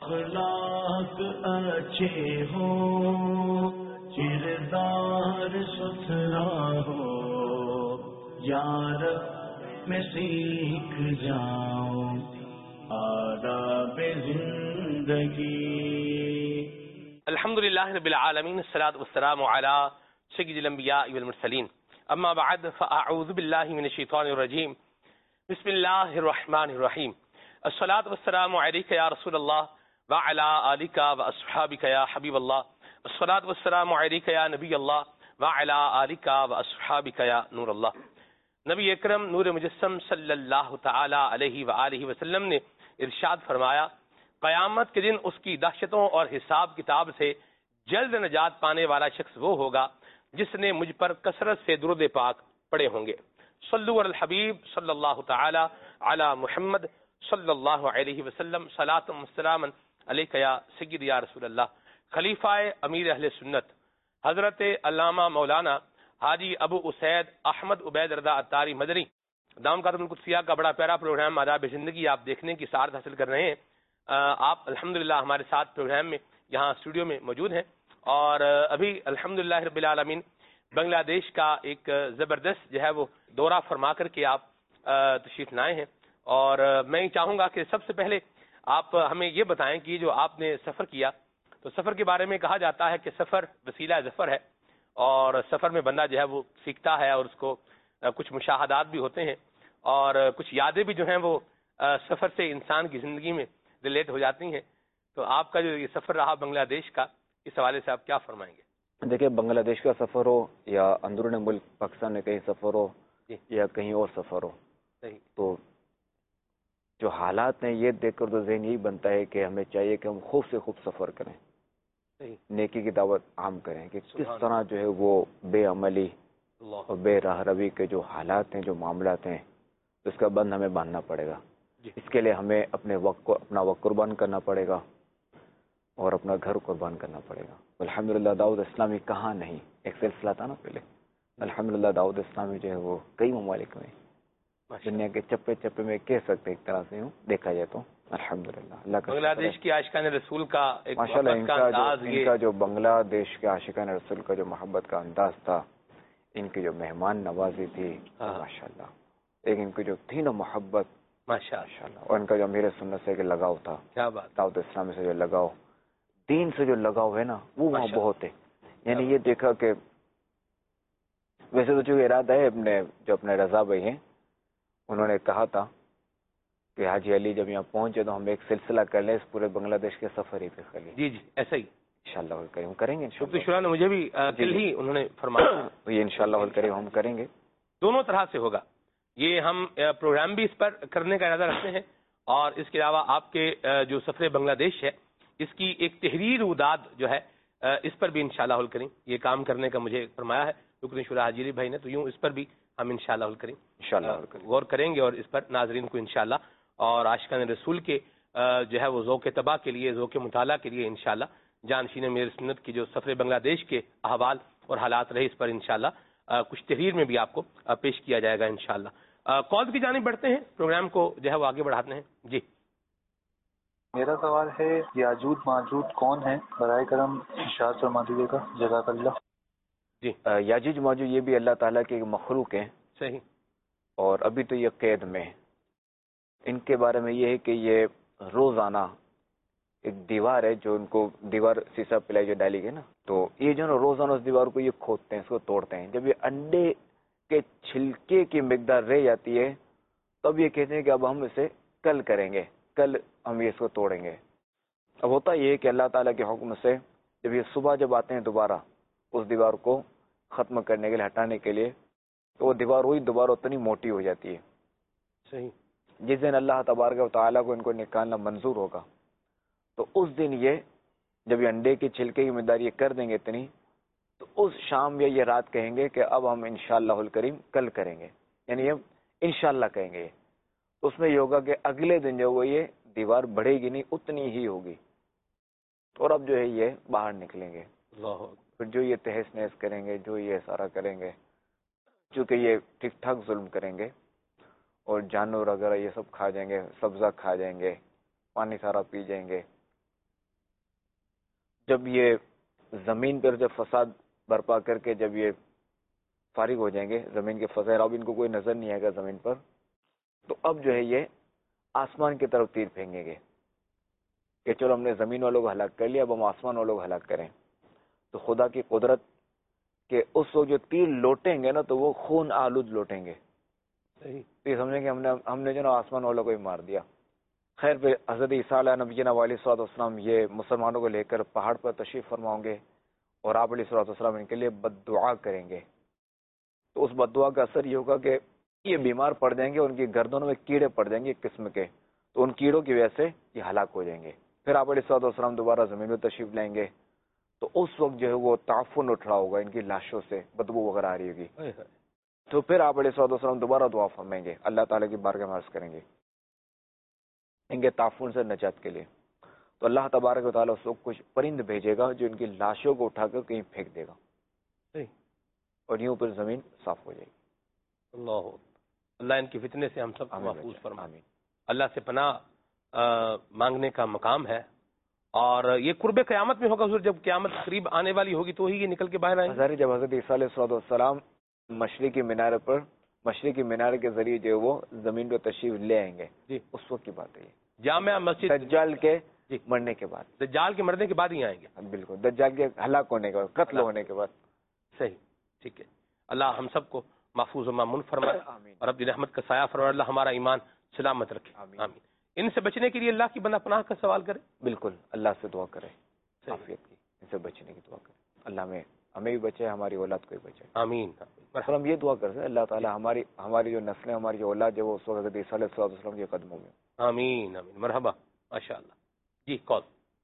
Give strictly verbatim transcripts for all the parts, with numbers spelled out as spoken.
اخلاق اچھے ہو، کردار ستھرا ہو، یار میں سیکھ جاؤں آداب زندگی۔ الحمدللہ رب العالمین، الصلاۃ والسلام علی سید الانبیاء والمرسلین، اما بعد فاعوذ باللہ من الشیطان الرجیم، بسم اللہ الرحمن الرحیم، الصلاۃ والسلام علیک یا رسول اللہ وعلی آلک واصحابک یا حبیب اللہ، الصلاۃ والسلام علیک یا نبی اللہ وعلی آلک واصحابک یا نور اللہ۔ نبی اکرم نور مجسم صلی اللہ تعالی علیہ وآلہ وسلم نے ارشاد فرمایا، قیامت کے دن اس کی دہشتوں اور حساب کتاب سے جلد نجات پانے والا شخص وہ ہوگا جس نے مجھ پر کثرت سے درود پاک پڑھے ہوں گے۔ صلو علی الحبیب صلی اللہ تعالی علی محمد صلی اللہ علیہ وسلم، صلاۃ و سلام علیک یا سید یا رسول اللہ۔ خلیفہ امیر اہل سنت حضرت علامہ مولانا حاجی ابو اسید احمد عبید رضا عطاری مدنی دام قدم القدسیہ کا بڑا پیارا پروگرام آداب زندگی آپ دیکھنے کی سعادت حاصل کر رہے ہیں۔ آپ الحمدللہ ہمارے ساتھ پروگرام میں یہاں اسٹوڈیو میں موجود ہیں، اور ابھی الحمدللہ رب العالمین بنگلہ دیش کا ایک زبردست جو ہے وہ دورہ فرما کر کے آپ تشریف لائے ہیں، اور میں چاہوں گا کہ سب سے پہلے آپ ہمیں یہ بتائیں کہ جو آپ نے سفر کیا، تو سفر کے بارے میں کہا جاتا ہے کہ سفر وسیلہ ظفر ہے، اور سفر میں بندہ جو ہے وہ سیکھتا ہے، اور اس کو کچھ مشاہدات بھی ہوتے ہیں، اور کچھ یادیں بھی جو ہیں وہ سفر سے انسان کی زندگی میں ریلیٹ ہو جاتی ہیں۔ تو آپ کا جو یہ سفر رہا بنگلہ دیش کا، اس حوالے سے آپ کیا فرمائیں گے؟ دیکھیے، بنگلہ دیش کا سفر ہو یا اندرون ملک پاکستان میں کہیں سفر ہو جی، یا کہیں اور سفر ہو، صحیح، تو جو حالات ہیں یہ دیکھ کر تو ذہن یہی بنتا ہے کہ ہمیں چاہیے کہ ہم خوب سے خوب سفر کریں، صحیح، نیکی کی دعوت عام کریں، کہ کس سبحان طرح جو ہے وہ بے عملی اللہ، اور بے راہ روی کے جو حالات ہیں، جو معاملات ہیں، اس کا بند ہمیں باندھنا پڑے گا۔ جی، اس کے لیے ہمیں اپنے وقت کو اپنا وقت قربان کرنا پڑے گا اور اپنا گھر قربان کرنا پڑے گا۔ الحمدللہ دعوت اسلامی کہاں نہیں، ایک سلسلہ تھا نا پہلے، الحمدللہ دعوت اسلامی جو ہے وہ کئی ممالک میں، دنیا کے چپے چپے میں کہہ سکتے ایک طرح سے دیکھا جائے تو الحمدللہ اللہ کا بنگلہ دیش کی عاشقان رسول کا ایک ماشاءاللہ ان محبت کا کا انداز، جو ان یہ کا جو بنگلہ دیش کے عاشقان رسول کا جو محبت کا انداز تھا، ان کی جو مہمان نوازی تھی ماشاءاللہ، ایک ان کی جو تھی نا محبت ماشاءاللہ، اور ان کا جو امیر سنت سے لگاؤ تھا، کیا بات، دعوت اسلامی سے جو لگاؤ، دین سے جو لگاؤ ہے نا، وہ وہاں بہت ہے۔ یعنی یہ دیکھا کہ ویسے تو جو ارادہ ہے اپنے جو اپنے رضا بھائی ہیں، انہوں نے کہا تھا کہ حاجی علی جب یہاں پہنچے تو ہم ایک سلسلہ کر لیں اس پورے بنگلہ دیش کے سفر ہی پہ خالی۔ جی جی ایسا ہی انشاءاللہ کریم کریں گے، شکر شرح نے مجھے بھی کل ہی انہوں نے فرمایا، یہ انشاءاللہ کریم ہم کریں گے، دونوں طرح سے ہوگا یہ، ہم پروگرام بھی اس پر کرنے کا ارادہ رکھتے ہیں، اور اس کے علاوہ آپ کے جو سفر بنگلہ دیش ہے اس کی ایک تحریر وداد جو ہے اس پر بھی انشاءاللہ الکریم یہ کام کرنے کا مجھے فرمایا ہے رکن شورا حاجی علی بھائی نے، تو یوں اس پر بھی ہم انشاءاللہ الکریم انشاءاللہ غور کریں گے، اور اس پر ناظرین کو انشاءاللہ اور عاشقان رسول کے جو ہے وہ ذوق طبع کے لیے، ذوق مطالعہ کے لیے انشاءاللہ جانشین میرے سنت کی جو سفر بنگلہ دیش کے احوال اور حالات رہے، اس پر انشاءاللہ کچھ تحریر میں بھی آپ کو پیش کیا جائے گا انشاءاللہ۔ کال کی جانب بڑھتے ہیں، پروگرام کو جو ہے وہ آگے بڑھاتے ہیں۔ جی، میرا سوال ہے یاجوج ماجوج کون ہے؟ برائے کرم ارشاد فرما دیجیے گا، جزاک اللہ۔ جی، یاجوج ماجوج یہ بھی اللہ تعالیٰ کے ایک مخلوق ہیں، صحیح، اور ابھی تو یہ قید میں ہیں۔ ان کے بارے میں یہ ہے کہ یہ روزانہ ایک دیوار ہے، جو ان کو دیوار سیسا پلائی جو ڈالی گئی نا، تو یہ جو نا روزانہ اس دیوار کو یہ کھودتے ہیں، اس کو توڑتے ہیں۔ جب یہ انڈے کے چھلکے کی مقدار رہ جاتی ہے تب یہ کہتے ہیں کہ اب ہم اسے کل کریں گے، کل ہم یہ اس کو توڑیں گے۔ اب ہوتا یہ ہے کہ اللہ تعالیٰ کے حکم سے جب یہ صبح جب آتے ہیں دوبارہ اس دیوار کو ختم کرنے کے لیے، ہٹانے کے لیے، تو وہ دیوار وہی دوبارہ اتنی موٹی ہو جاتی ہے۔ صحیح، جس دن اللہ تبارک و تعالیٰ کو ان کو نکالنا منظور ہوگا تو اس دن یہ جب یہ انڈے کے چھلکے کی مقدار یہ کر دیں گے اتنی، تو اس شام یا یہ رات کہیں گے کہ اب ہم انشاءاللہ الکریم کل کریں گے، یعنی ہم انشاءاللہ کہیں گے۔ اس میں یہ ہوگا کہ اگلے دن جو وہ یہ دیوار بڑھے گی نہیں، اتنی ہی ہوگی، اور اب جو ہے یہ باہر نکلیں گے۔ اللہ، پھر جو یہ تہس نہس کریں گے، جو یہ سارا کریں گے، چونکہ یہ ٹھیک ٹھاک ظلم کریں گے اور جانور وغیرہ یہ سب کھا جائیں گے، سبزہ کھا جائیں گے، پانی سارا پی جائیں گے، جب یہ زمین پر جب فساد برپا کر کے جب یہ فارغ ہو جائیں گے زمین کے فضائل، اب ان کو کوئی نظر نہیں آئے گا زمین پر، تو اب جو ہے یہ آسمان کی طرف تیر پھینکیں گے کہ چلو ہم نے زمین والوں کو ہلاک کر لیا، اب ہم آسمان والوں کو ہلاک کریں. تو خدا کی قدرت کہ اس وقت جو تیر لوٹیں گے نا تو وہ خون آلود لوٹیں گے. صحیح. تو یہ سمجھیں کہ ہم نے ہم نے جو نا آسمان والوں کو ہی مار دیا. خیر پہ حضرت عیسیٰ علیہ نبینا علیہ الصلوۃ والسلام یہ مسلمانوں کو لے کر پہاڑ پر تشریف فرماؤں گے اور آپ علیہ الصلوۃ والسلام ان کے لیے بد دعا کریں گے. تو اس بد دعا کا اثر یہ ہوگا کہ یہ بیمار پڑ جائیں گے، ان کی گردنوں میں کیڑے پڑ جائیں گے ایک قسم کے، تو ان کیڑوں کی وجہ سے یہ ہلاک ہو جائیں گے. پھر آپ علیہ الصلوۃ والسلام دوبارہ زمین میں تشریف لائیں گے تو اس وقت جو ہے وہ تعفن اٹھ رہا ہوگا، ان کی لاشوں سے بدبو وغیرہ آ رہی ہوگی. تو پھر آپ علیہ الصلوۃ والسلام دوبارہ دعا فرمائیں گے، اللہ تعالیٰ کی بارگاہ میں عرض کریں گے ان کے تعفن سے نجات کے لیے. تو اللہ تبارک و تعالیٰ اس وقت کچھ پرند بھیجے گا جو ان کی لاشوں کو اٹھا کر کہیں پھینک دے گا اور یوں پھر زمین صاف ہو جائے گی. اللہ اللہ ان کے فتنے سے ہم سب کو محفوظ فرمائے. آمین. اللہ سے پناہ مانگنے کا مقام ہے، اور یہ قرب قیامت میں ہوگا حضور، جب قیامت قریب آنے والی ہوگی تو ہی یہ نکل کے باہر آئیں گے. جب حضرت عیسیٰ علیہ الصلوۃ والسلام مشرقی مینارے پر مشرقی مینارے کے ذریعے جو وہ زمین پہ تشریف لے آئیں گے، جی اس وقت کی بات ہے یہ، جامع مسجد دجال کے جی مرنے کے بعد، دجال کے مرنے کے بعد ہی آئیں گے. بالکل دجال کے ہلاک ہونے کے بعد، قتل ہونے کے بعد. صحیح، ٹھیک ہے. اللہ ہم سب کو محفوظ و مامون فرمائے آمین. اور اپنی رحمت کا سایہ فرمائے. اللہ ہمارا ایمان سلامت رکھے. آمین. آمین. ان سے بچنے کے لیے اللہ کی بندہ پناہ کا سوال کرے. بالکل اللہ سے دعا کرے عافیت کی، ان سے بچنے کی دعا کرے. اللہ میں ہمیں بھی بچے، ہماری اولاد کو بھی بچے. آمین. اور ہم یہ دعا کرتے ہیں اللہ تعالیٰ ہماری ہماری جو نسلیں، ہماری جو اولاد ہے وہ اس وقت عیسیٰ علیہ السلام کے قدموں میں. آمین آمین. مرحبا، ماشاء اللہ. جی کال.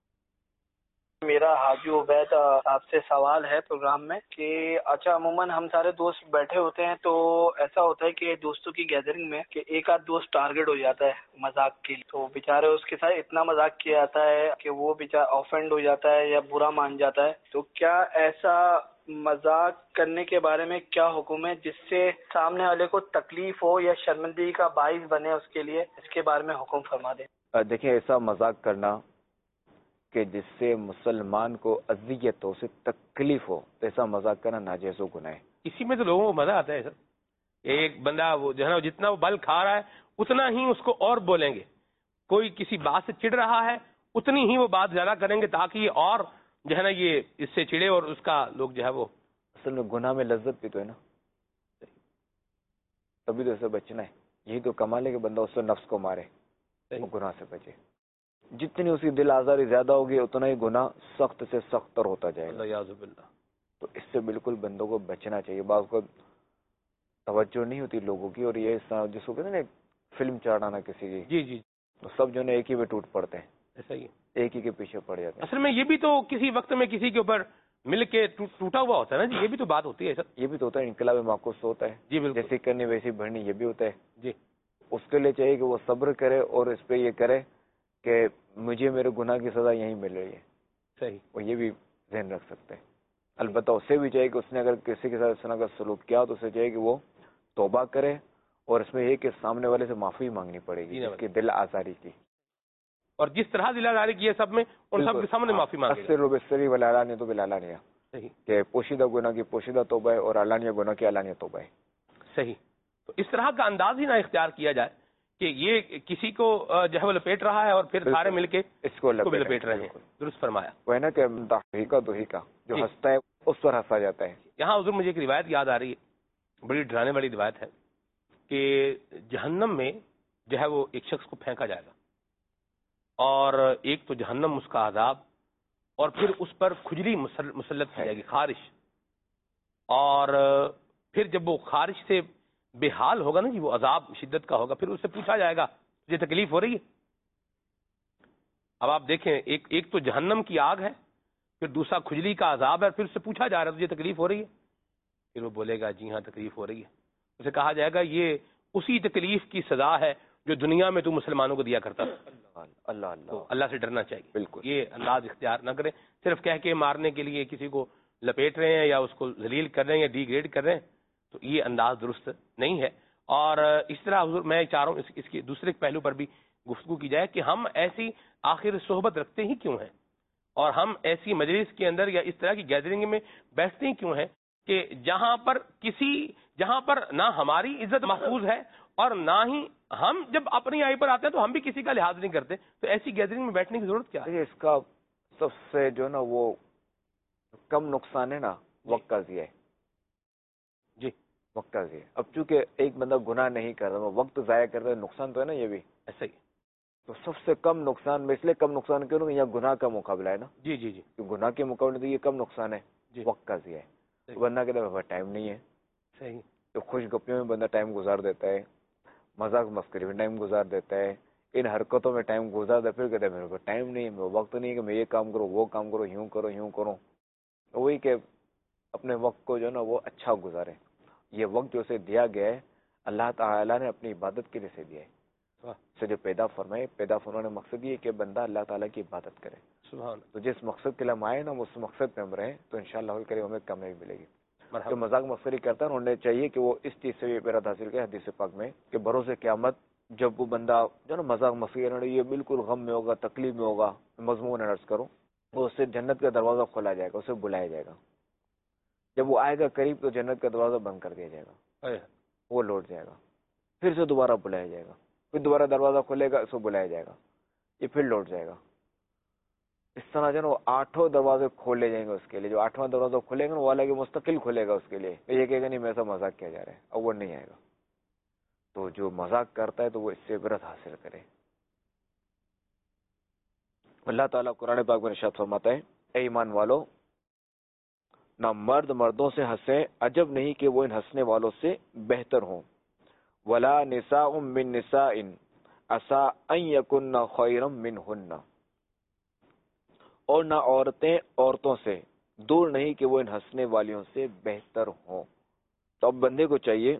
میرا حاجی عبید آپ سے سوال ہے پروگرام میں کہ اچھا عموماً ہم سارے دوست بیٹھے ہوتے ہیں تو ایسا ہوتا ہے کہ دوستوں کی گیدرنگ میں کہ ایک آدھ دوست ٹارگٹ ہو جاتا ہے مذاق کے لیے، تو بیچارے اس کے ساتھ اتنا مذاق کیا جاتا ہے کہ وہ بیچارہ آفینڈ ہو جاتا ہے یا برا مان جاتا ہے. تو کیا ایسا مذاق کرنے کے بارے میں کیا حکم ہے جس سے سامنے والے کو تکلیف ہو یا شرمندگی کا باعث بنے اس کے لیے، اس کے بارے میں حکم فرما دیں. دیکھیں ایسا مذاق کرنا کہ جس سے مسلمان کو اذیت ہو، اسے تکلیف ہو، تو ایسا مذاق کرنا ناجائز و گناہ ہے. اسی میں تو لوگوں کو مزہ آتا ہے سر. ایک بندہ وہ جو ہے نا جتنا وہ بل کھا رہا ہے اتنا ہی اس کو اور بولیں گے. کوئی کسی بات سے چڑ رہا ہے اتنی ہی وہ بات زیادہ کریں گے تاکہ یہ اور جو ہے نا یہ اس سے چڑے اور اس کا لوگ جو ہے وہ. اصل میں گناہ میں لذت بھی تو ہے نا، تبھی تو اسے بچنا ہے. یہی تو کمال ہے کہ بندہ اس سے نفس کو مارے، وہ گناہ سے بچے. جتنی اس کی دل آزاری زیادہ ہوگی اتنا ہی گناہ سخت سے سخت تر ہوتا جائے گا. تو اس سے بالکل بندوں کو بچنا چاہیے. بعض کو توجہ نہیں ہوتی لوگوں کی، اور یہ جس کو کہتے ہیں نا فلم چڑھانا کسی کی، جی جی تو سب جو ہے ایک ہی میں ٹوٹ پڑتے ہیں، ایسا ہی ایک ہی کے پیچھے پڑ جاتے ہیں. اصل میں یہ بھی تو کسی وقت میں کسی کے اوپر مل کے ٹوٹا ہوا ہوتا ہے نا جی. یہ بھی تو بات ہوتی ہے سر. یہ بھی تو ہوتا ہے، انقلاب معکوس ہوتا ہے. جی بالکل. جیسی کرنی ویسی بڑھنی، یہ بھی ہوتا ہے. جی اس کے لیے چاہیے کہ وہ صبر کرے اور اس پہ یہ کرے کہ مجھے میرے گناہ کی سزا یہیں مل رہی ہے. صحیح. وہ یہ بھی ذہن رکھ سکتے ہیں. البتہ اسے بھی چاہیے کہ اس نے اگر کسی کے ساتھ اس طرح کا سلوک کیا تو اسے چاہیے کہ وہ توبہ کرے، اور اس میں یہ کہ سامنے والے سے معافی مانگنی پڑے گی اس کی دل آزاری کی. اور جس طرح دل آزاری کی ہے سب میں ان سب کے سامنے معافی مانگے. اکثر بستری والا علانیہ تو بالعلانیہ. صحیح. کہ پوشیدہ گناہ کی پوشیدہ توبہ ہے اور علانیہ گناہ کی علانیہ توبہ ہے. صحیح. تو اس طرح کا انداز ہی نہ اختیار کیا جائے کہ یہ کسی کو جو ہے وہ لپیٹ رہا ہے اور پھر سارے مل کے اس کو لپیٹ رہے ہیں. درست فرمایا. وہ ہے نا کہ دہیکا دوہیکا جو ہنستا ہے اس پر ہنسا جاتا ہے. یہاں حضور مجھے ایک روایت یاد آ رہی ہے، بڑی ڈرانے والی روایت ہے کہ جہنم میں جو ہے وہ ایک شخص کو پھینکا جائے گا، اور ایک تو جہنم اس کا عذاب، اور پھر اس پر کھجلی مسلط کی جائے گی، خارش. اور پھر جب وہ خارش سے بے حال ہوگا نا جی، وہ عذاب شدت کا ہوگا، پھر اس سے پوچھا جائے گا تجھے تکلیف ہو رہی ہے؟ اب آپ دیکھیں، ایک ایک تو جہنم کی آگ ہے، پھر دوسرا کھجلی کا عذاب ہے، پھر اس سے پوچھا جا رہا ہے تجھے تکلیف ہو رہی ہے؟ پھر وہ بولے گا جی ہاں تکلیف ہو رہی ہے. اسے کہا جائے گا یہ اسی تکلیف کی سزا ہے جو دنیا میں تو مسلمانوں کو دیا کرتا تھا. اللہ اللہ تو اللہ سے ڈرنا چاہیے. بالکل. یہ انداز اختیار نہ کریں صرف کہہ کے مارنے کے لیے کسی کو لپیٹ رہے ہیں یا اس کو ذلیل کر رہے ہیں یا ڈی گریڈ کر رہے ہیں، تو یہ انداز درست نہیں ہے. اور اس طرح حضور میں چاہ رہا ہوں اس, اس کے دوسرے پہلو پر بھی گفتگو کی جائے کہ ہم ایسی آخر صحبت رکھتے ہی کیوں ہیں. اور ہم ایسی مجلس کے اندر یا اس طرح کی گیدرنگ میں بیٹھتے کیوں ہیں کہ جہاں پر کسی جہاں پر نہ ہماری عزت محفوظ ہے اور نہ ہی ہم جب اپنی آئی پر آتے ہیں تو ہم بھی کسی کا لحاظ نہیں کرتے. تو ایسی گیدرنگ میں بیٹھنے کی ضرورت کیا ہے؟ اس کا سب سے جو نا وہ کم نقصان ہے نا وقت کا ضیاع ہے. جی وقت کا ضیاع. اب چونکہ ایک بندہ گناہ نہیں کر رہا وقت ضائع کر رہا ہے, نقصان تو ہے نا یہ بھی ایسا ہی. تو سب سے کم نقصان میں اس لیے کم نقصان کیوں کہ یہاں گناہ کا مقابلہ ہے نا. جی جی جی گناہ کے مقابلے تو یہ کم نقصان ہے. جی وقت کا ضیاع ہے. بندہ کہتا ہے ٹائم نہیں ہے. صحیح. تو خوش گپیوں میں بندہ ٹائم گزار دیتا ہے, مذاق مسکری میں ٹائم گزار دیتا ہے, ان حرکتوں میں ٹائم گزار دیتا ہے, پھر کہتا ہے میرے کو ٹائم نہیں ہے, میرے وقت نہیں ہے کہ میں یہ کام کروں وہ کام کروں, یوں کروں یوں کروں. وہی کہ اپنے وقت کو جو ہے نا وہ اچھا گزارے. یہ وقت جو اسے دیا گیا ہے اللہ تعالیٰ نے اپنی عبادت کے لیے سے دیا ہے. سے جو پیدا فرمائے, پیدا فرمانے مقصد یہ کہ بندہ اللہ تعالیٰ کی عبادت کرے. سبحان. تو جس مقصد کے لیے ہم آئے نا اس مقصد پہ ہم رہیں تو انشاءاللہ کریم ہمیں کامیابی ملے گی. مرحبا. جو مذاق مسخری کرتا ہے انہیں چاہیے کہ وہ اس چیز سے بھی عبرت حاصل کرے حدیث پاک میں کہ بروز قیامت جب وہ بندہ جو نا مذاق مسخری یہ بالکل غم میں ہوگا, تکلیف میں ہوگا, مضمون عرض کروں, وہ اس سے جنت کا دروازہ کھولا جائے گا, اسے بلایا جائے گا. جب وہ آئے گا قریب تو جنت کا دروازہ بند کر دیا جائے گا, وہ لوٹ جائے گا. پھر سے دوبارہ بلایا جائے گا, پھر دوبارہ دروازہ کھلے گا, اس کو بلایا جائے گا, یہ پھر لوٹ جائے گا. اس طرح جو ہے وہ آٹھوں دروازے کھولے جائیں گے اس کے لیے. جو آٹھواں دروازہ کھلے گا وہ الگ مستقل کھلے گا اس کے لیے. یہ کہے گا نہیں میرے ساتھ مذاق کیا جا رہا ہے, اب وہ نہیں آئے گا. تو جو مذاق کرتا ہے تو وہ اس سے عبرت حاصل کرے. اللہ تعالیٰ قرآن پاک میں ارشاد فرماتا ہے اے ایمان والو نہ مرد مردوں سے ہنسیں, عجب نہیں کہ وہ ان ہنسنے والوں سے بہتر ہوں. ولا نساء من نساء عسى ان يكن خيرا منهن, اور نہ عورتیں عورتوں سے دور نہیں کہ وہ ان ہنسنے والیوں سے بہتر ہوں. تو اب بندے کو چاہیے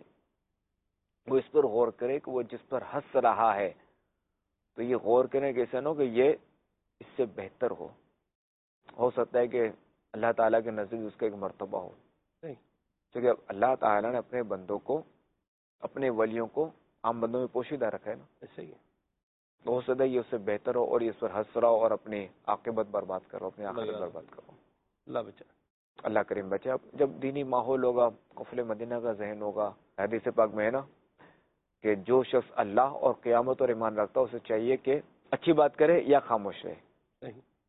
وہ اس پر غور کرے کہ وہ جس پر ہنس رہا ہے تو یہ غور کریں کہ ایسا نہ ہو کہ یہ اس سے بہتر ہو. ہو سکتا ہے کہ اللہ تعالیٰ کے نزدیک اس کا ایک مرتبہ ہو, کیونکہ اللہ تعالیٰ نے اپنے بندوں کو, اپنے ولیوں کو عام بندوں میں پوشیدہ رکھا ہے نا. ایسے ہی تو ہو سکتا ہے یہ اس سے بہتر ہو اور یہ اس پر ہنس رہا ہو اور اپنی عاقبت برباد کرو, اپنی آخرت برباد کرو. اللہ بچا, اللہ کریم بچا. جب دینی ماحول ہوگا, قفل مدینہ کا ذہن ہوگا, حدیث پاک میں ہے نا کہ جو شخص اللہ اور قیامت اور ایمان رکھتا ہے اسے چاہیے کہ اچھی بات کرے یا خاموش رہے.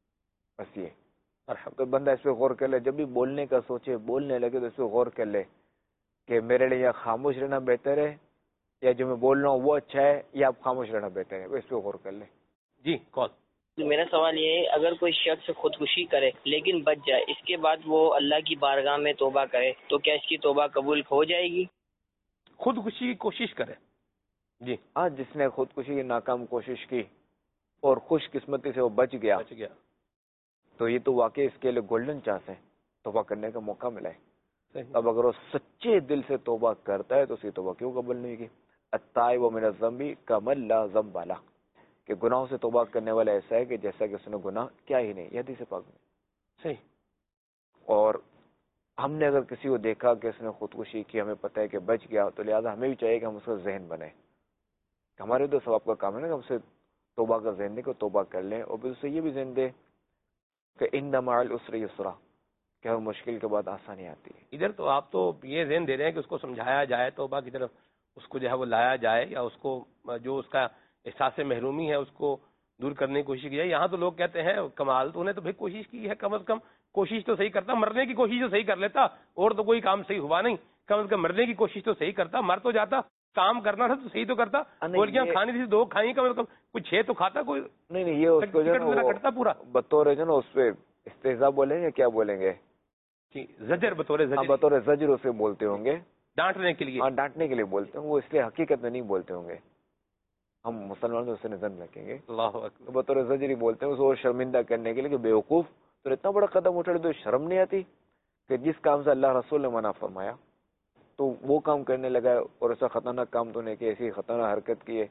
بس یہ تو بندہ اس پہ غور کر لے. جب بھی بولنے کا سوچے, بولنے لگے تو اس پہ غور کر لے کہ میرے لیے یا خاموش رہنا بہتر ہے یا جو میں بول رہا ہوں وہ اچھا ہے یا آپ خاموش رہنا بہتر ہے. وہ اس پہ غور کر لے. جی کال. میرا سوال یہ ہے اگر کوئی شخص خودکشی کرے لیکن بچ جائے, اس کے بعد وہ اللہ کی بارگاہ میں توبہ کرے تو کیا اس کی توبہ قبول ہو جائے گی؟ خودکشی کی کوشش کرے. جی ہاں, جس نے خودکشی کی ناکام کوشش کی اور خوش قسمتی سے وہ بچ گیا بچ گیا تو یہ تو واقعی اس کے لیے گولڈن چانس ہے, توبہ کرنے کا موقع ملا ہے. اب اگر وہ سچے دل سے توبہ کرتا ہے تو اس کی توبہ کیوں قبول نہیں کی؟ التائب من الذنب کمن لا ذنب له, کہ گناہوں سے توبہ کرنے والا ایسا ہے کہ جیسا کہ اس نے گناہ کیا ہی نہیں. یہ حدیث پاک میں صحیح. اور ہم نے اگر کسی کو دیکھا کہ اس نے خودکشی کی, ہمیں پتہ ہے کہ بچ گیا, تو لہٰذا ہمیں بھی چاہیے کہ ہم اس کا ذہن بنائیں. ہمارے تو ثواب کا کام ہے نا کہ ہم سے توبہ کا ذہن دے کہ توبہ کر لیں, اور پھر اسے یہ بھی ذہن دے کہ ان مع العسر یسرا, کہ ہر مشکل کے بعد آسانی آتی ہے. ادھر تو آپ تو یہ ذہن دے رہے ہیں کہ اس کو سمجھایا جائے, توبہ کی طرف اس کو جو ہے وہ لایا جائے, یا اس کو جو اس کا احساس محرومی ہے اس کو دور کرنے کی کوشش کی جائے. یہاں تو لوگ کہتے ہیں کمال تو انہیں تو بھائی کوشش کی ہے, کم از کم کوشش تو صحیح کرتا, مرنے کی کوشش تو صحیح کر لیتا, اور تو کوئی کام صحیح ہوا نہیں, کم از کم مرنے کی کوشش تو صحیح کرتا, مر تو جاتا, کام کرنا تھا تو صحیح تو کرتا, گولیاں کھانی تھی دو کھائیں, کم از کم کوئی چھ تو کھاتا, کوئی نہیں نہیں یہ اس کو جو ہے کرتا پورا بطور جو نا اس پہ استہزاء بولیں گے, کیا بولیں گے, زجر, بطور زجر, بطور زجر اسے بولتے ہوں گے, ڈانٹنے کے لیے. ہاں ڈانٹنے کے لیے بولتے ہوں, وہ اس لیے حقیقت میں نہیں بولتے ہوں گے. ہم مسلمان تو اسے نظر رکھیں گے, اللہ اکبر, بطور زجر ہی بولتے ہیں اس کو شرمندہ کرنے کے لیے کہ بیوقوف, تو اتنا بڑا قدم اٹھا تو شرم نہیں آتی کہ جس کام سے اللہ رسول نے منع فرمایا تو وہ کام کرنے لگا, اور ایسا خطرناک کام تو نہیں کہ ایسی خطرناک حرکت کی ہے.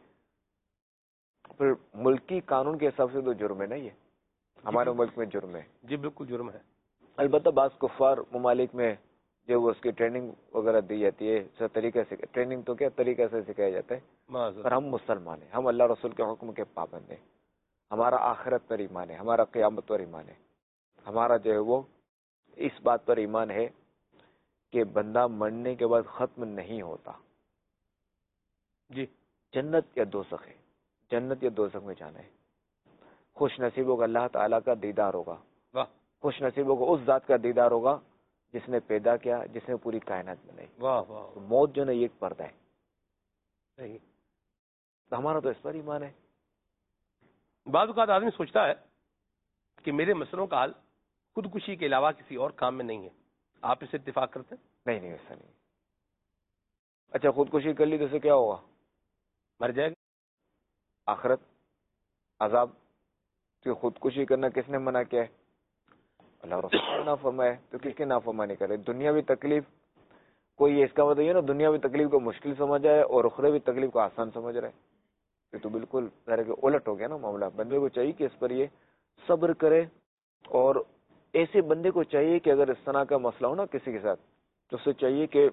پھر ملکی قانون کے حساب سے تو جرم ہے نا, یہ ہمارے ملک میں جرم ہے. جی بالکل جرم ہے. البتہ بعض کفار ممالک میں جو اس کی ٹریننگ وغیرہ دی جاتی ہے, اس طریقے سے ٹریننگ تو کیا طریقے سے سکھایا جاتا ہے, پر ہم مسلمان ہیں, ہم اللہ رسول کے حکم کے پابند ہیں, ہمارا آخرت پر ایمان ہے, ہمارا قیامت پر ایمان ہے. ہمارا جو ہے وہ اس بات پر ایمان ہے کہ بندہ مرنے کے بعد ختم نہیں ہوتا. جی جنت یا دوزخ ہے, جنت یا دوزخ میں جانا ہے. خوش نصیبوں کا اللہ تعالیٰ کا دیدار ہوگا. واہ. خوش نصیبوں کو اس ذات کا دیدار ہوگا جس نے پیدا کیا, جس نے پوری کائنات بنائی. واہ واہ. تو موت جو ہے ایک پردہ ہے. صحیح. تو ہمارا تو اس پر ایمان ہے. بعض اوقات آدمی سوچتا ہے کہ میرے مسئلوں کا حل خودکشی کے علاوہ کسی اور کام میں نہیں ہے. آپ اس سے اتفاق کرتے ہیں؟ نہیں نہیں ایسا نہیں. اچھا خودکشی کر لی تو اسے کیا ہوگا؟ مر جائے گا. آخرت عذاب. کہ خودکشی کرنا کس نے منع کیا ہے؟ اللہ رسول نے نہ فرمایا. تو کس کی نافرمانی کرے؟ دنیاوی تکلیف کوئی اس کا مطلب یہ نا دنیاوی تکلیف کو مشکل سمجھ رہا ہے اور اخروی تکلیف کو آسان سمجھ رہا ہے. یہ تو بالکل ذرا کہ الٹ ہو گیا نا معاملہ. بندے کو چاہیے کہ اس پر یہ صبر کرے, اور ایسے بندے کو چاہیے کہ اگر اس طرح کا مسئلہ ہو نا کسی کے ساتھ تو اسے چاہیے کہ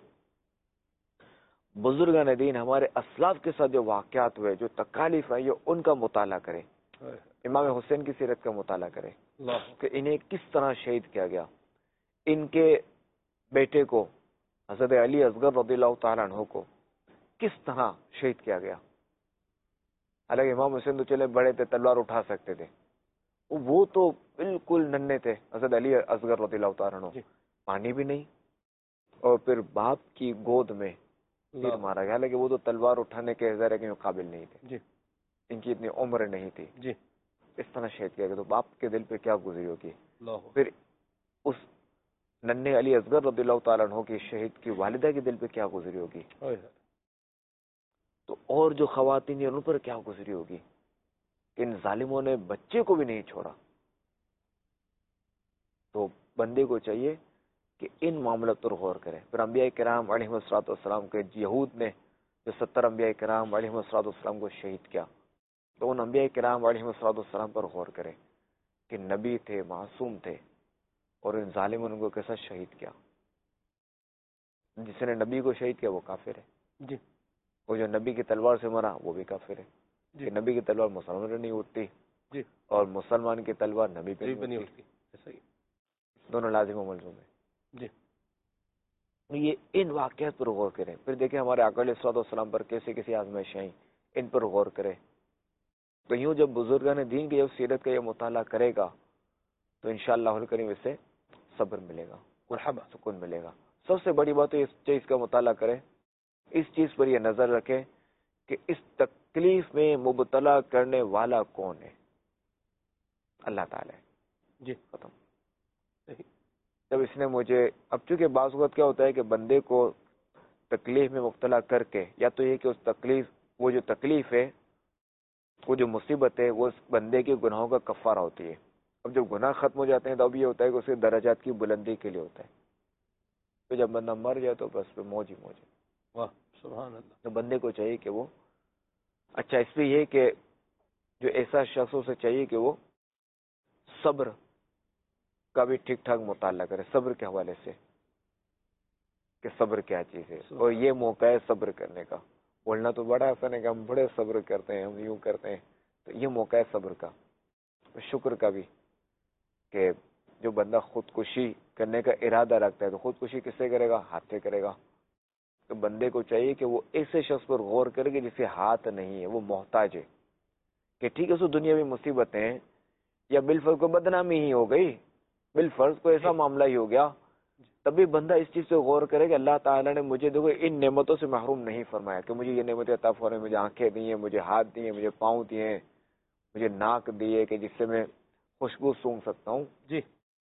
بزرگان دین ہمارے اسلاف کے ساتھ جو واقعات ہوئے, جو تکالیف آئی, ان کا مطالعہ کرے. امام حسین کی سیرت کا مطالعہ کرے کہ انہیں کس طرح شہید کیا گیا. ان کے بیٹے کو حضرت علی اصغر رضی اللہ تعالیٰ عنہ کو کس طرح شہید کیا گیا. حالانکہ امام حسین تو چلے بڑے تھے, تلوار اٹھا سکتے تھے, وہ تو بالکل ننھے تھے. حضرت علی اصغر رضی اللہ تعالیٰ عنہ پانی بھی نہیں, اور پھر باپ کی گود میں تیر مارا گیا. حالانکہ وہ تو تلوار اٹھانے کے ذرا کے قابل نہیں تھے, ان کی اتنی عمر نہیں تھی. جی اس طرح شہید کیا گیا. تو باپ کے دل پہ کیا گزری ہوگی. پھر اس ننھے علی اصغر رضی اللہ تعالیٰ عنہ کی شہید کی والدہ کے دل پہ کیا گزری ہوگی. تو اور جو خواتین ہیں ان پر کیا گزری ہوگی کہ ان ظالموں نے بچے کو بھی نہیں چھوڑا. تو بندے کو چاہیے کہ ان معاملات پر غور کرے. پھر انبیاء کرام علیہ الصلوۃ والسلام کے یہود نے جو ستر انبیاء کرام علیہ الصلوۃ والسلام کو شہید کیا, تو ان انبیاء کرام علیہ الصلوۃ والسلام پر غور کرے کہ نبی تھے, معصوم تھے, اور ان ظالموں نے ان کو کیسا شہید کیا. جس نے نبی کو شہید کیا وہ کافر ہے. جی. اور جو نبی کی تلوار سے مرا وہ بھی کافر ہے. جی. کہ نبی کی تلوار مسلمان پہ نہیں اٹھتی, جی, اور مسلمان کی تلوار نبی پہ نہیں اٹھتی. صحیح. دونوں لازم و ملزوم ہے. جی. یہ ان واقعات پر غور کریں. پھر دیکھیں ہمارے آقا علیہ الصلوۃ والسلام پر کیسے کیسی آزمائشیں آئیں, ان پر غور کرے. تو یوں جب بزرگان دین کی جب سیرت کا یہ مطالعہ کرے گا تو انشاءاللہ الکریم اس سے صبر ملے گا, مرحبا, سکون ملے گا. سب سے بڑی بات ہے اس چیز کا مطالعہ کرے, اس چیز پر یہ نظر رکھے کہ اس تکلیف میں مبتلا کرنے والا کون ہے. اللہ تعالی ہے. جی. ختم. جب اس نے مجھے, اب چونکہ بعض وقت کیا ہوتا ہے کہ بندے کو تکلیف میں مبتلا کر کے, یا تو یہ کہ اس تکلیف, وہ جو تکلیف ہے, وہ جو مصیبت ہے, وہ اس بندے کے گناہوں کا کفارہ ہوتی ہے. اب جب گناہ ختم ہو جاتے ہیں تو اب یہ ہوتا ہے کہ اس کے درجات کی بلندی کے لیے ہوتا ہے. تو جب بندہ مر جائے تو بس پہ موج ہی موج ہے. واہ سبحان اللہ. تو بندے کو چاہیے کہ وہ, اچھا اس پہ یہ کہ جو ایسا شخصوں سے چاہیے کہ وہ صبر کا بھی ٹھیک ٹھاک مطالعہ کرے, صبر کے حوالے سے کہ صبر کیا چیز ہے, اور یہ موقع ہے صبر کرنے کا. بولنا تو بڑا آسان ہے کہ ہم بڑے صبر کرتے ہیں, ہم یوں کرتے ہیں, تو یہ موقع ہے صبر کا, شکر کا بھی. کہ جو بندہ خودکشی کرنے کا ارادہ رکھتا ہے تو خودکشی کس سے کرے گا؟ ہاتھ سے کرے گا. تو بندے کو چاہیے کہ وہ ایسے شخص پر غور کرے کہ جسے ہاتھ نہیں ہے, وہ محتاج ہے. کہ ٹھیک ہے اس دنیاوی مصیبتیں یا بالفرض کو بدنامی ہی ہو گئی, بالفرض کو ایسا معاملہ ہی ہو گیا, تبھی بندہ اس چیز سے غور کرے کہ اللہ تعالیٰ نے مجھے دیکھو ان نعمتوں سے محروم نہیں فرمایا, کہ مجھے یہ نعمتیں عطا فرمائیں, مجھے آنکھیں دی ہیں, مجھے ہاتھ دیے ہیں, مجھے پاؤں دیے ہیں, مجھے ناک دیے کہ جس سے میں خوشبو سونگھ سکتا ہوں. جی.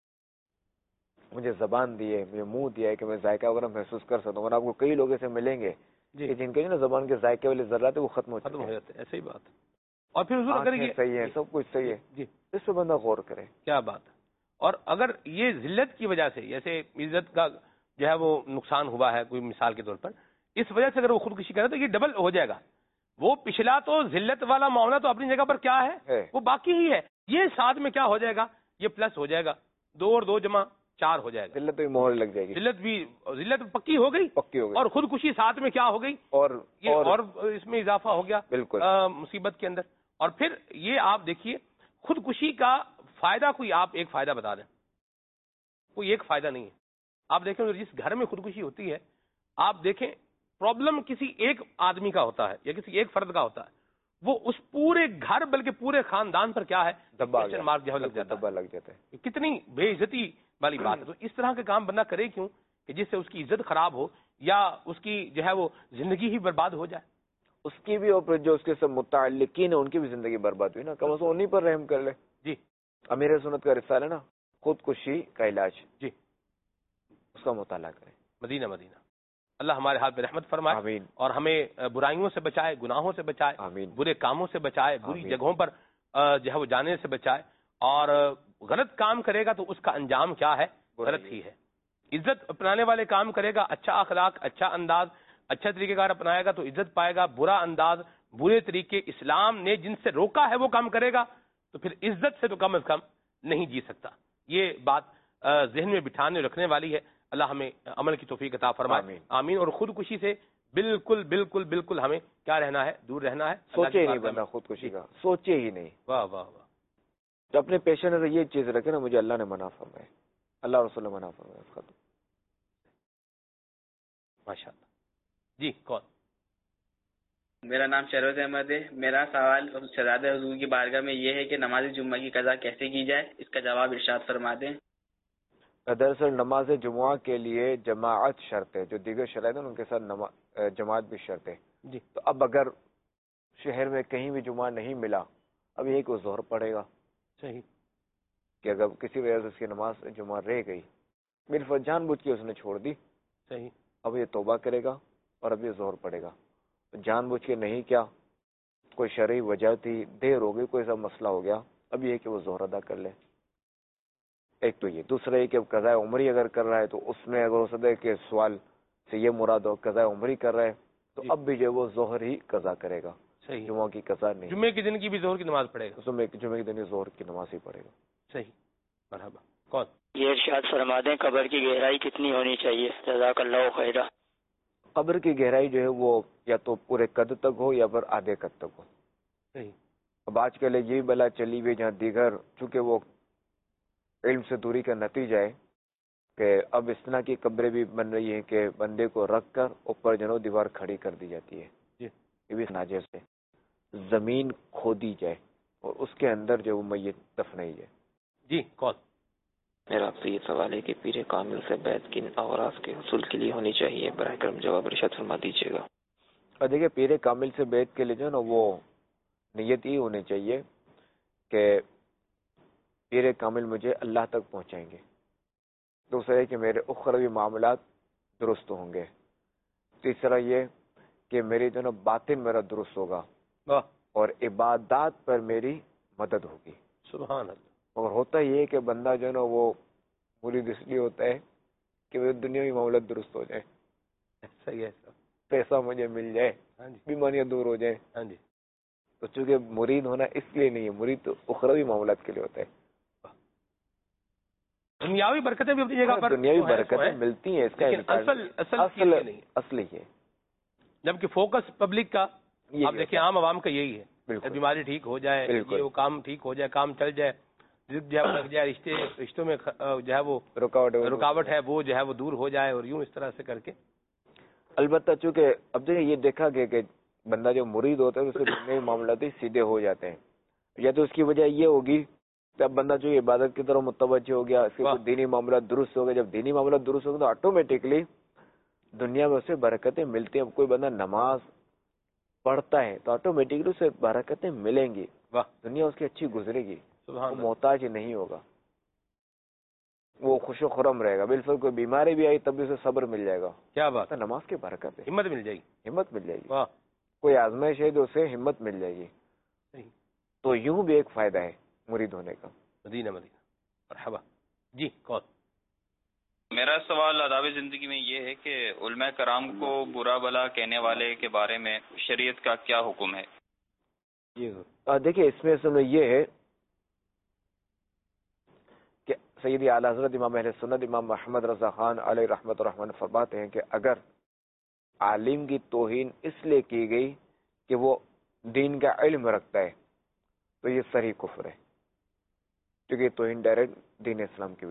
مجھے زبان دی ہے, مجھے منہ دیا ہے کہ میں ذائقہ وغیرہ محسوس کر سکتا ہوں. اور آپ کو کئی لوگ ایسے ملیں گے کہ جن کے نا زبان کے ذائقے والے ذرات وہ ختم ہو ختم ہو جاتے ہیں. ایسے ہی بات. اور پھر حضور اگر یہ صحیح ہے, سب کچھ صحیح ہے, جی, اس پہ بندہ غور کرے. کیا بات ہے. اور اگر یہ ذلت کی وجہ سے, جیسے عزت کا جو ہے وہ نقصان ہوا ہے کوئی مثال کے طور پر, اس وجہ سے اگر وہ خودکشی کرے تو یہ ڈبل ہو جائے گا. وہ پچھلا تو ذلت والا معاملہ تو اپنی جگہ پر کیا ہے, وہ باقی ہی ہے. یہ ساتھ میں کیا ہو جائے گا, یہ پلس ہو جائے گا, دو اور دو جمع چار ہو جائے گا. ذلت بھی مہر لگ جائے گی, ذلت بھی, ذلت پکی ہو گئی, پکی ہو گئی, اور خودکشی ساتھ میں کیا ہو گئی, اور یہ اور اس میں اضافہ ہو گیا بالکل مصیبت کے اندر. اور پھر یہ آپ دیکھیے خودکشی کا فائدہ, کوئی آپ ایک فائدہ بتا دیں. کوئی ایک فائدہ نہیں ہے. آپ دیکھیں جس گھر میں خودکشی ہوتی ہے, آپ دیکھیں پرابلم کسی ایک آدمی کا ہوتا ہے یا کسی ایک فرد کا ہوتا ہے, وہ اس پورے گھر بلکہ پورے خاندان پر کیا ہے دبا کوسچن مارک جو ہے لگ جاتا دبا لگ جاتا ہے. ہے. کتنی بے عزتی والی بات ہے. تو اس طرح کے کام بندہ کرے کیوں کہ جس سے اس کی عزت خراب ہو یا اس کی جو ہے وہ زندگی ہی برباد ہو جائے. اس کی بھی اور جو اس کے سب متعلقین ہیں ان کی بھی زندگی برباد ہوئی نا. کم از کم انہیں پر رحم کر لے. جی امیر سنت کا رسالہ ہے نا, خودکشی کا علاج, جی اس کا مطالعہ کریں. مدینہ مدینہ. اللہ ہمارے ہاتھ میں رحمت فرمائے آمین. اور ہمیں برائیوں سے بچائے, گناہوں سے بچائے, آمین. برے کاموں سے بچائے, بری آمین. جگہوں پر جو ہے وہ جانے سے بچائے. اور غلط کام کرے گا تو اس کا انجام کیا ہے؟ غلط ہی ہے. عزت اپنانے والے کام کرے گا, اچھا اخلاق, اچھا انداز, اچھا طریقہ کار اپنائے گا تو عزت پائے گا. برا انداز, برے طریقے اسلام نے جن سے روکا ہے وہ کام کرے گا تو پھر عزت سے تو کم از کم نہیں جی سکتا. یہ بات ذہن میں بٹھانے رکھنے والی ہے. اللہ ہمیں عمل کی توفیق عطا فرمائے. آمین. آمین. اور خودکشی سے بالکل بالکل بالکل ہمیں کیا رہنا ہے؟ دور رہنا ہے. سوچے ہی نہیں بندہ خودکشی کا, سوچے ہی نہیں. واہ واہ واہ. تو اپنے پیش نظر یہ چیز رکھے نا, مجھے اللہ نے منع فرمائے, اللہ رسول نے منع فرمائے. ختم. ماشاء اللہ. جی کون؟ میرا نام شہروز احمد ہے. میرا سوال شہزاد حضور کی بارگاہ میں یہ ہے کہ نماز جمعہ کی قضا کیسے کی جائے, اس کا جواب ارشاد فرما دیں. دراصل نماز جمعہ کے لیے جماعت شرط ہے, جو دیگر شرائط ہیں ان کے ساتھ جماعت بھی شرط ہے. جی. تو اب اگر شہر میں کہیں بھی جمعہ نہیں ملا, اب یہ کہ ظہر پڑے گا. صحیح. کہ اگر کسی وجہ سے اس کی نماز جمعہ رہ گئی, بالفرض جان بوجھ کے اس نے چھوڑ دی, صحیح, اب یہ توبہ کرے گا اور اب یہ ظہر پڑے گا. جان بوجھ کے نہیں کیا, کوئی شرعی وجہ تھی, دیر ہو گئی, کوئی ایسا مسئلہ ہو گیا, اب یہ کہ وہ ظہر ادا کر لے. ایک تو یہ. دوسرا یہ کہ اب قضاء عمری اگر کر رہا ہے تو اس میں اگر ہو سکتا ہے کہ سوال سے یہ مراد ہو قضاء عمری کر رہا ہے تو جی. اب بھی جو وہ ظہر ہی قضا کرے گا. صحیح. جمعہ کی قضا نہیں. جمعے کے دن کی بھی ظہر کی نماز پڑھے گا. اس میں جمعے کے دن ظہر کی نماز ہی پڑھے گا. صحیح. مرحبا. کون؟ یہ ارشاد فرما دیں قبر کی گہرائی کتنی ہونی چاہیے؟ جزاک اللہ خیرہ. قبر کی گہرائی جو ہے وہ یا تو پورے قد تک ہو یا پھر آدھے قد تک ہو. صحیح. اب آج کل یہ بلا چلی ہوئی جہاں دیگر چونکہ وہ علم سے دوری کا نتیجہ ہے کہ اب اس طرح کی قبریں بھی بن رہی ہیں کہ بندے کو رکھ کر اوپر جنو دیوار کھڑی کر دی جاتی ہے. جی. یہ بھی ناجائز ہے. زمین کھودی جائے اور اس کے اندر جو وہ میت دفنائی جائے. جی. کون؟ میرا آپ سے یہ سوال ہے کہ پیر کامل سے بیعت کن اوراق کے حصول کے لیے ہونی چاہیے؟ براہ کرم جواب ارشاد فرما دیجیے گا. اور دیکھیے پیر کامل سے بیعت کے لیے جو ہے نا وہ نیت یہ ہونی چاہیے کہ پیر کامل مجھے اللہ تک پہنچائیں گے. دوسرا ہے کہ میرے اخروی معاملات درست ہوں گے. تیسرا یہ کہ میری جو نا باطن میرا درست ہوگا اور عبادات پر میری مدد ہوگی. سبحان اللہ. اور ہوتا یہ ہے کہ بندہ جو ہے نا وہ مرید اس لیے ہوتا ہے کہ وہ دنیاوی معاملات درست ہو جائے, صحیح ہے, پیسہ مجھے مل جائے, بیماریاں دور ہو جائیں. ہاں جی. تو چونکہ مرید ہونا اس لیے نہیں ہے, مرید تو اخروی معاملات کے لیے ہوتا ہے. دنیاوی برکتیں بھی اپنی جگہ پر دنیاوی برکتیں ملتی ہیں, اس کا اصل اصل اصل یہ ہے. جبکہ فوکس پبلک کا آپ دیکھیں عام عوام کا یہی ہے, بالکل بیماری ٹھیک ہو جائے, یہ وہ کام ٹھیک ہو جائے, کام چل جائے, جو ہے لگ جائے, رشتے رشتوں میں جو ہے وہ رکاوٹ رکاوٹ ہے وہ جو ہے وہ دور ہو جائے, اور یوں اس طرح سے کر کے. البتہ چونکہ اب جو یہ دیکھا گیا کہ بندہ جو مرید ہوتا ہے اس کے دنیاوی معاملات ہی سیدھے ہو جاتے ہیں, یا تو اس کی وجہ یہ ہوگی کہ اب بندہ جو عبادت کی طرف متوجہ ہو گیا, اس کے دینی معاملات درست ہو گئے. جب دینی معاملات درست ہو گئے تو آٹومیٹکلی دنیا میں اسے برکتیں ملتی ہیں. اب کوئی بندہ نماز پڑھتا ہے تو آٹومیٹکلی اسے برکتیں ملیں گی, دنیا اس کی اچھی گزرے گی, وہ محتاج نہیں ہوگا, وہ خوش و خرم رہے گا. بالکل کوئی بیماری بھی آئی تب بھی اسے صبر مل جائے گا. کیا بات ہے, نماز کی برکت ہے, ہمت مل جائے گی, ہمت مل جائے گی. کوئی آزمائش ہے تو اسے ہمت مل جائے گی. تو یوں بھی ایک فائدہ ہے مرید ہونے کا. مدینہ مدینہ. مرحبا. جی کون؟ میرا سوال آداب زندگی میں یہ ہے کہ علماء کرام کو برا بلا کہنے والے کے بارے میں شریعت کا کیا حکم ہے؟ دیکھیے اس میں اصل یہ ہے کہ سیدی اعلیٰ حضرت امام اہل سنت امام محمد رضا خان علیہ رحمت الرحمن فرماتے ہیں کہ اگر عالم کی توہین اس لیے کی گئی کہ وہ دین کا علم رکھتا ہے تو یہ صریح کفر ہے, کیونکہ توہین ڈائریکٹ دین اسلام کی ہوئی نا.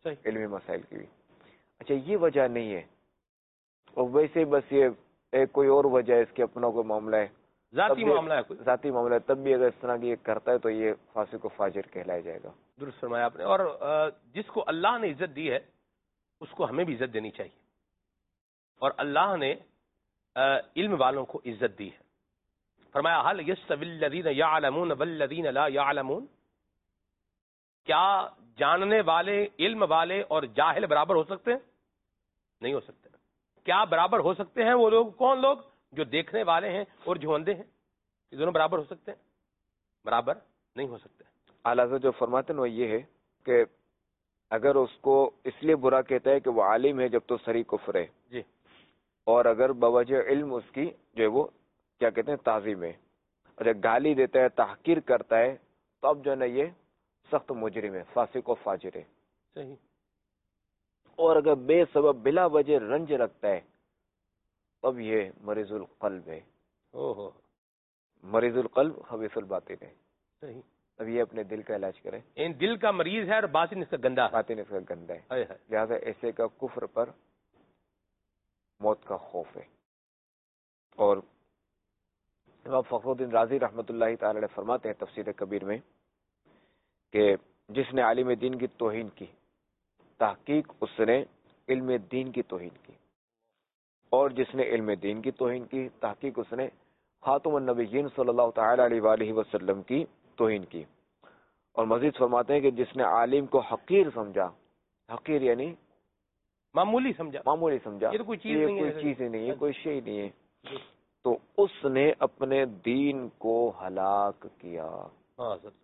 علمی مسائل کی بھی. اچھا یہ وجہ نہیں ہے, اور ویسے بس یہ ایک کوئی اور وجہ ہے, اس کے اپنا کوئی معاملہ ہے, ذاتی معاملہ ہے, کوئی ذاتی معاملہ ہے, تب بھی اگر اس طرح کی یہ کرتا ہے تو یہ فاسق و فاجر کہلایا جائے گا. درست فرمایا آپ نے. اور جس کو اللہ نے عزت دی ہے اس کو ہمیں بھی عزت دینی چاہیے, اور اللہ نے علم والوں کو عزت دی ہے. فرمایا حل یستوی الذین یعلمون والذین لا یعلمون, کیا جاننے والے, علم والے اور جاہل برابر ہو سکتے ہیں؟ نہیں ہو سکتے. کیا برابر ہو سکتے ہیں وہ لوگ, کون لوگ؟ جو دیکھنے والے ہیں اور جو اندھے ہیں, یہ دونوں برابر ہو سکتے ہیں؟ برابر نہیں ہو سکتے. اعلیٰ حضرت جو فرماتے ہیں وہ یہ ہے کہ اگر اس کو اس لیے برا کہتا ہے کہ وہ عالم ہے جب تو سری کفر ہے, جی, اور اگر بوجہ علم اس کی جو ہے وہ کیا کہتے ہیں تعظیم ہے, اور جب گالی دیتا ہے, تحقیر کرتا ہے, تو اب جو ہے نا یہ سخت مجرم ہے, فاسق و فاجر ہے. صحیح. اور اگر بے سبب بلا وجہ رنج رکھتا ہے اب یہ مریض القلب ہے. او ہو, مریض القلب خبیث الباطن ہے. صحیح. اب یہ اپنے دل کا علاج کرے. ان دل کا مریض ہے اور باطن اس کا گندا ہے. باطن اس کا گندا ہے. ہے ہے. لہٰذا ایسے کا کفر پر موت کا خوف ہے. اور امام فخر الدین رازی رحمۃ اللہ تعالی علیہ فرماتے ہیں تفسیر کبیر میں کہ جس نے عالم دین کی توہین کی, تحقیق اس نے علم دین کی توہین کی, اور جس نے علم دین کی توہین کی, تحقیق اس نے خاتم النبیین صلی اللہ تعالی علیہ وآلہ وسلم کی توہین کی. اور مزید فرماتے ہیں کہ جس نے عالم کو حقیر سمجھا, حقیر یعنی معمولی سمجھا, معمولی سمجھا, یہ تو کوئی چیز یہ نہیں کوئی ہے, چیز ہی نہیں ہے, کوئی شے ہی نہیں ہے, تو اس نے اپنے دین کو ہلاک کیا. ہاں سر.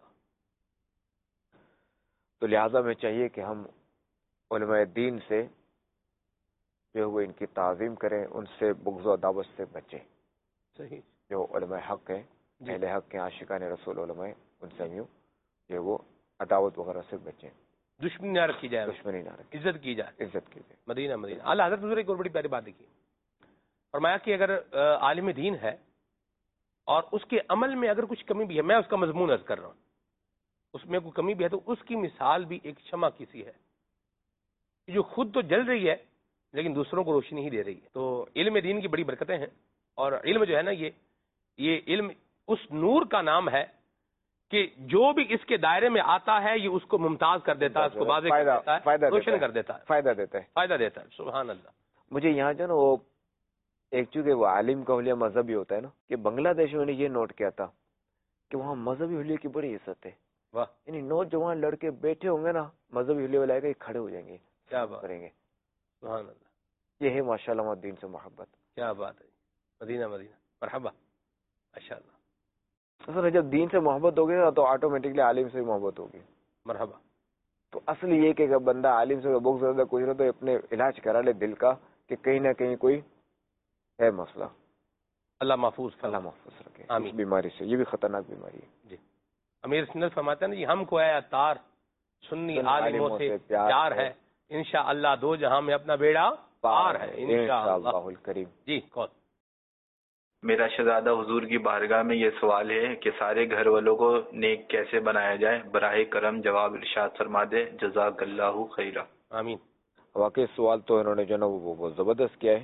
تو لہذا میں چاہیے کہ ہم علماء دین سے جو وہ ان کی تعظیم کریں, ان سے بغض و عداوت سے بچیں. صحیح. جو علماء حق ہیں, اہل حق کے عاشقان رسول علماء, ان سے ہم جو وہ عداوت وغیرہ سے بچیں. دشمنی نہ رکھی جائے, دشمنی نہ رکھی, عزت کی جائے, عزت کی جائے. مدینہ مدینہ. اعلیٰ حضرت حضور ایک اور بڑی پیاری بات دیکھی, فرمایا کہ اگر عالم دین ہے اور اس کے عمل میں اگر کچھ کمی بھی ہے, میں اس کا مضمون عرض کر رہا ہوں, اس میں کوئی کمی بھی ہے تو اس کی مثال بھی ایک شمع کی سی ہے جو خود تو جل رہی ہے لیکن دوسروں کو روشنی ہی دے رہی ہے. تو علم دین کی بڑی برکتیں ہیں, اور علم جو ہے نا یہ یہ علم اس نور کا نام ہے کہ جو بھی اس کے دائرے میں آتا ہے یہ اس کو ممتاز کر دیتا ہے, اس کو واضح کر دیتا ہے, روشن کر دیتا ہے, فائدہ دیتا ہے, فائدہ دیتا ہے. سبحان اللہ. مجھے یہاں جو نا وہ ایک چونکہ وہ عالم کا حلیہ مذہبی ہوتا ہے نا, کہ بنگلہ دیش میں نے یہ نوٹ کیا تھا کہ وہاں مذہبی حلیہ کی بڑی عزت ہے. واہ. یعنی نوجوان لڑکے بیٹھے ہوں گے نا, مذہبی حلیہ والے آئے گا, کھڑے ہو جائیں گے, کیا بات کریں گے. سبحان اللہ. یہ ہے ماشاء اللہ دین سے محبت. کیا بات ہے. مدینہ مدینہ. مرحبا. ماشاء اللہ. اصل جب دین سے محبت ہوگی نا تو آٹومیٹکلی عالم سے محبت ہوگی. مرحبا. تو اصل یہ کہ اگر بندہ عالم سے بغض زیادہ کچھ نہ تو اپنے علاج کرا لے دل کا کہ کہیں نہ کہیں کوئی ہے مسئلہ. اللہ محفوظ اللہ محفوظ رکھے آمین. اس بیماری سے, یہ بھی خطرناک بیماری ہے. جی. امیر سنت فرماتے ہیں جی, ہم کو ہے اتار سنی عالموں سے پیار ہے, انشاءاللہ دو جہاں میں اپنا بیڑا پار ہے انشاءاللہ الکریم. جی کون؟ میرا شہزادہ حضور کی بارگاہ میں یہ سوال ہے کہ سارے گھر والوں کو نیک کیسے بنایا جائے, براہ کرم جواب ارشاد فرما دے, جزاک اللہ خیرہ. آمین. واقعی سوال تو انہوں نے جو نا وہ بہت زبردست کیا ہے.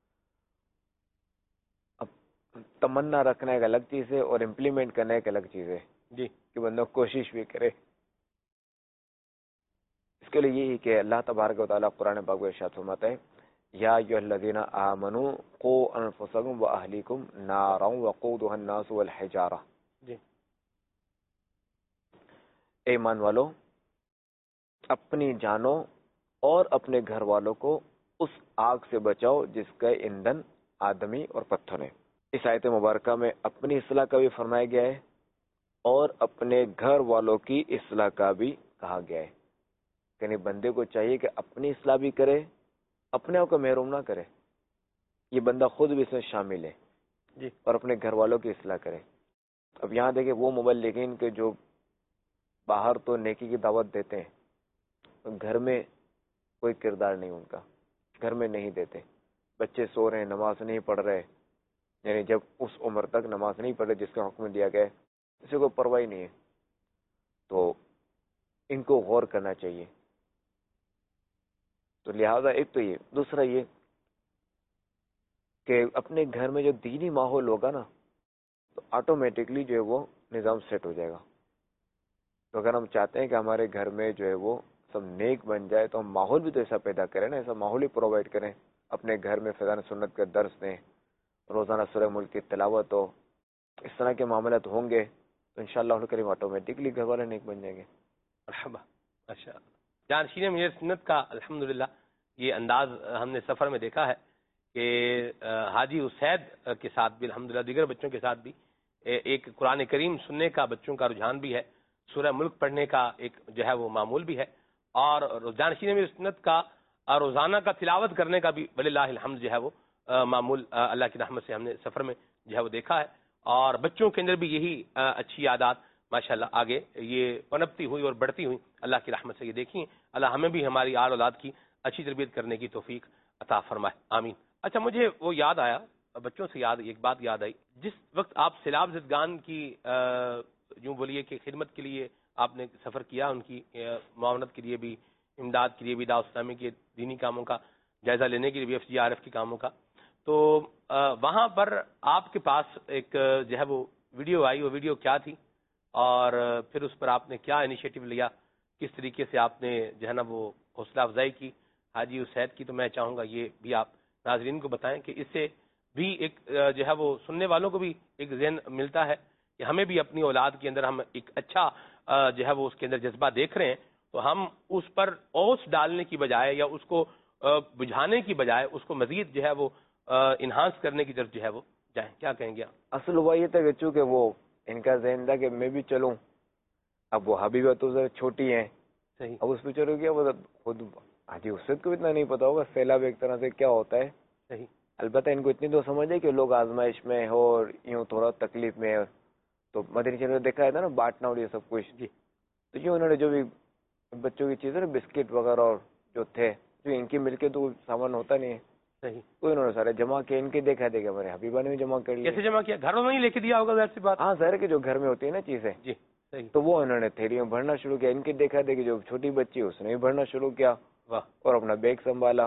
اب تمنا رکھنا ایک الگ چیز ہے اور امپلیمنٹ کرنا ایک الگ چیز ہے. جی. کہ بندہ کوشش بھی کرے. اس کے لیے یہی کہ اللہ تبارک و تعالیٰ قرآن پاک میں ارشاد فرماتا ہے, یا ایھا الذین آمنوا قوا انفسکم واہلیکم نارا وقودها الناس والحجارہ. جی. ایمان والو, اپنی جانوں اور اپنے گھر والوں کو اس آگ سے بچاؤ جس کا ایندھن آدمی اور پتھر ہے. اس آیت مبارکہ میں اپنی اصلاح کا بھی فرمایا گیا ہے اور اپنے گھر والوں کی اصلاح کا بھی کہا گیا ہے. یعنی بندے کو چاہیے کہ اپنی اصلاح بھی کرے, اپنے آپ کو محروم نہ کرے, یہ بندہ خود بھی اس میں شامل ہے. جی. اور اپنے گھر والوں کی اصلاح کرے. اب یہاں دیکھیں وہ مبلغین کے جو باہر تو نیکی کی دعوت دیتے ہیں, گھر میں کوئی کردار نہیں ان کا, گھر میں نہیں دیتے. بچے سو رہے ہیں, نماز نہیں پڑھ رہے, یعنی جب اس عمر تک نماز نہیں پڑھ رہے جس کا حکم دیا گیا ہے, اسے کوئی پرواہ نہیں ہے. تو ان کو غور کرنا چاہیے تو لہٰذا ایک تو یہ، دوسرا یہ کہ اپنے گھر میں جو دینی ماحول ہوگا نا تو آٹومیٹکلی جو ہے وہ نظام سیٹ ہو جائے گا. تو اگر ہم چاہتے ہیں کہ ہمارے گھر میں جو ہے وہ سب نیک بن جائے تو ہم ماحول بھی تو ایسا پیدا کریں نا، ایسا ماحول ہی پرووائڈ کریں. اپنے گھر میں فیضان سنت کا درس دیں، روزانہ سورہ ملک کی تلاوت ہو، اس طرح کے معاملات ہوں گے تو انشاءاللہ اللہ کریم آٹومیٹکلی گھر والے نیک بن جائیں گے. مرحبا. اچھا جانشین امیر سنت کا الحمدللہ یہ انداز ہم نے سفر میں دیکھا ہے کہ حاجی اسید کے ساتھ بھی الحمدللہ دیگر بچوں کے ساتھ بھی ایک قرآن کریم سننے کا بچوں کا رجحان بھی ہے، سورہ ملک پڑھنے کا ایک جو ہے وہ معمول بھی ہے، اور جانشین امیر سنت کا روزانہ کا تلاوت کرنے کا بھی وللہ الحمد جو ہے وہ معمول اللہ کی رحمت سے ہم نے سفر میں جو ہے وہ دیکھا ہے. اور بچوں کے اندر بھی یہی اچھی عادات ماشاءاللہ آگے یہ پنپتی ہوئی اور بڑھتی ہوئی اللہ کی رحمت سے یہ دیکھیں. اللہ ہمیں بھی ہماری آل اولاد کی اچھی تربیت کرنے کی توفیق عطا فرمائے، آمین. اچھا مجھے وہ یاد آیا، بچوں سے یاد ایک بات یاد آئی، جس وقت آپ سیلاب زدگان کی یوں بولیے کہ خدمت کے لیے آپ نے سفر کیا، ان کی معاونت کے لیے بھی، امداد کے لیے بھی، دعوت اسلامی کے دینی کاموں کا جائزہ لینے کے لیے بھی، ایف جی آر ایف کے کاموں کا، تو وہاں پر آپ کے پاس ایک جو ہے وہ ویڈیو آئی، وہ ویڈیو کیا تھی اور پھر اس پر آپ نے کیا انیشیٹو لیا، کس طریقے سے آپ نے جو ہے نا وہ حوصلہ افزائی کی حاجی اسید کی؟ تو میں چاہوں گا یہ بھی آپ ناظرین کو بتائیں کہ اس سے بھی ایک جو ہے وہ سننے والوں کو بھی ایک ذہن ملتا ہے کہ ہمیں بھی اپنی اولاد کے اندر ہم ایک اچھا جو ہے وہ اس کے اندر جذبہ دیکھ رہے ہیں تو ہم اس پر اوس ڈالنے کی بجائے یا اس کو بجھانے کی بجائے اس کو مزید جو ہے وہ انہانس کرنے کی طرف جو ہے وہ جائیں. کیا کہیں گے آپ؟ اصل ہوا یہ تھا کہ چونکہ وہ ان کا ذہن تھا کہ میں بھی چلوں، اب وہ حبیبہ تو چھوٹی ہیں، صحیح، اب اس پہ چلو گیا وہ خود حاجی اسد کو اتنا نہیں پتا ہوگا سیلاب ایک طرح سے کیا ہوتا ہے. صحیح، البتہ ان کو اتنی تو سمجھ ہے کہ لوگ آزمائش میں ہو اور یوں تھوڑا تکلیف میں ہے، تو مدنی چینل دیکھا ہے نا بانٹنا اور یہ سب کچھ جی. تو یہ انہوں نے جو بھی بچوں کی چیزیں نا بسکٹ وغیرہ اور جو تھے جو ان کی مل کے تو سامان ہوتا نہیں ہے، صحیح، تو انہوں نے سارے جمع کیے، ان کے دیکھا دیکھا ہمارے حبیبہ نے بھی جمع کر لیا. کیسے جمع کیا؟ گھروں میں ہی لے کے دیا ہوگا ظاہر سی بات. ہاں ظاہر کہ جو گھر میں ہوتی ہے نا چیزیں جی صحیح، تو وہ انہوں نے تھیلیوں بھرنا شروع کیا. ان کے دیکھا دیکھی جو چھوٹی بچی اس نے بھی بھرنا شروع کیا اور اپنا بیگ سنبھالا.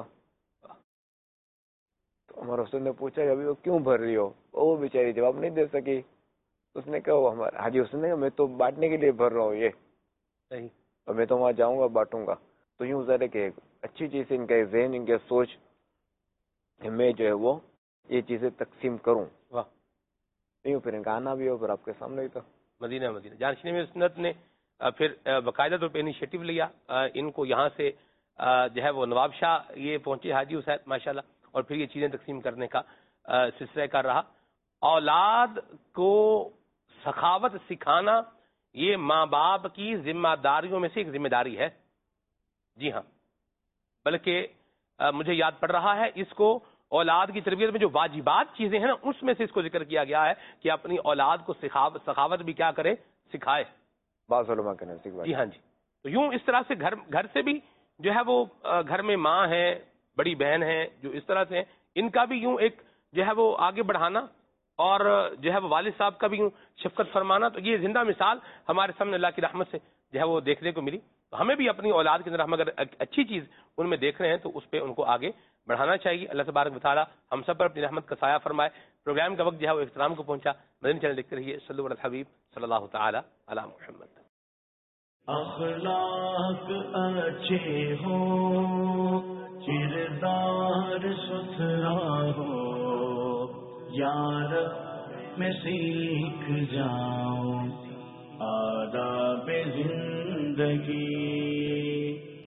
تو ہمارے استاد نے پوچھا کہ ابھی وہ کیوں بھر رہی ہو؟ وہ بیچاری جواب نہیں دے سکی. اس نے کہا وہ ہمارا حاجی حسین نے کہا میں تو بانٹنے کے لیے بھر رہا ہوں یہ، صحیح، اور میں تو وہاں جاؤں گا بانٹوں گا. تو یوں ظاہر کہ اچھی چیز ان کا ذہن، ان کا سوچ میں جو ہے وہ یہ چیزیں تقسیم کروں. واہ، یوں پھر ان کا آنا بھی ہو پھر آپ کے سامنے ہی تھا. مدینہ مدینہ جانشین امیر سنت نے پھر باقاعدہ طور پہ انیشیٹو لیا، ان کو یہاں سے جو ہے وہ نواب شاہ یہ پہنچے حاجی اسید ماشاءاللہ، اور پھر یہ چیزیں تقسیم کرنے کا سلسلہ کر رہا. اولاد کو سخاوت سکھانا یہ ماں باپ کی ذمہ داریوں میں سے ایک ذمہ داری ہے. جی ہاں، بلکہ مجھے یاد پڑ رہا ہے اس کو اولاد کی تربیت میں جو واجبات چیزیں ہیں نا اس میں سے اس کو ذکر کیا گیا ہے کہ اپنی اولاد کو سخاوت بھی کیا کرے، سکھائے. بعض علماء کے نزدیک جی ہاں جی. تو یوں اس طرح سے گھر گھر سے بھی جو ہے وہ گھر میں ماں ہے، بڑی بہن ہے جو اس طرح سے ہیں، ان کا بھی یوں ایک جو ہے وہ آگے بڑھانا اور جو ہے وہ والد صاحب کا بھی یوں شفقت فرمانا. تو یہ زندہ مثال ہمارے سامنے اللہ کی رحمت سے جو ہے وہ دیکھنے کو ملی. تو ہمیں بھی اپنی اولاد کے اندر ہم اگر اچھی چیز ان میں دیکھ رہے ہیں تو اس پہ ان کو آگے بڑھانا چاہیے. اللہ تبارک و تعالی ہم سب پر اپنی رحمت کا سایہ فرمائے. پروگرام کا وقت جو ہے وہ اختتام کو پہنچا. مدنی چینل دیکھتے رہیے. صلی اللہ علیہ الحبیب صلی اللہ تعالی علی محمد. اخلاق اچھے ہو، کردار ستھرا ہو، یار میں سیکھ جاؤں آداب زندگی